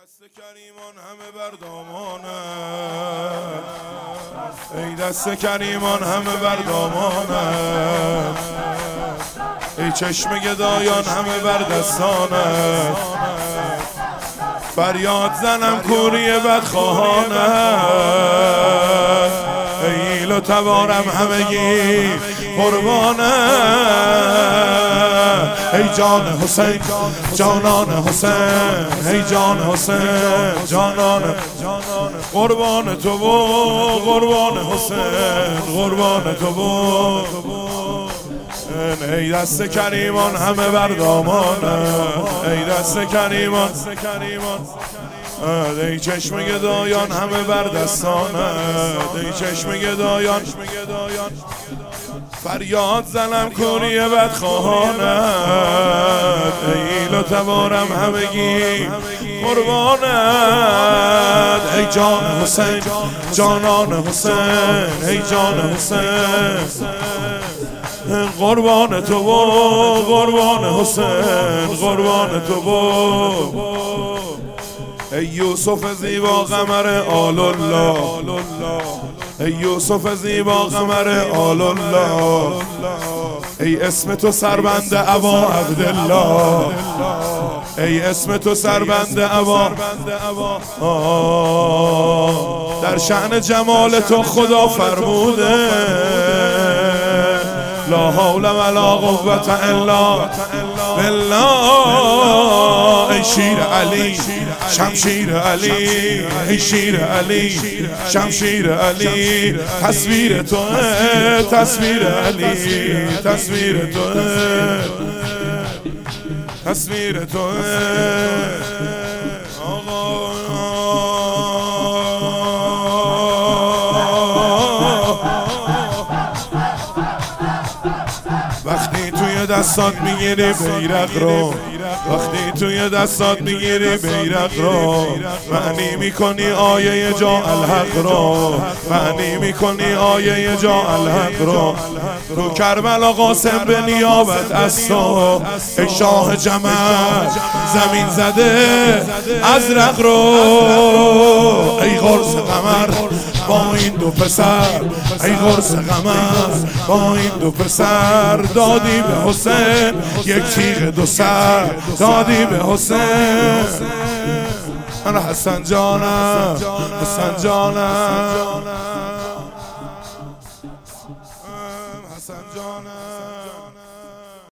دست کریمان همه بر دامانت، ای دست کریمان همه بر دامانت، ای چشم گدایان همه بر دستانت، فریاد زنم کوری بدخواهانت، ای ایل و تبارم همگی قربانت، ای جان حسین جانان حسین، ای جان حسین جانان قربان تو بود، قربان حسین قربان تو بود، ای دست کریمان همه بر دامانت، ای دست کریمان، ای چشم گدایان همه بر دستانت، ای چشم گدایان فریاد زنم کوری بدخواهانت، ای ایل و تبارم همگی قربانت، ای جان حسین جانان حسین، ای جان حسین قربان تو بود، قربان حسین قربان تو بود، ای یوسف زیبا قمر آل الله، ای یوسف زیبا قمر آل الله، ای اسم تو سربند ابا عبدالله، ای اسم تو سربند ابا، در شأن جمال تو خدا فرموده لا حول ولا قوة الا بالله، ای شیر علی شمشیر علی، ای شیر علی شمشیر علی، تصویر تو تصویر علی، تصویر تو تصویر تو وقتی توی دستات میگیری بیرق رو، وقتی توی دستات میگیری بیرق رو، معنی میکنی آیه جا الحق رو، معنی میکنی آیه جا الحق رو، تو کربلا قاسم به نیابت از تو، ای شاه جمل زمین زده ازرق رو، ای قرص قمر با این دو پسر، ای قرص قمر با این دو پسر، دادی به حسین یک تیغ دو سر، دادی به حسین، من حسن جانم حسن جانم.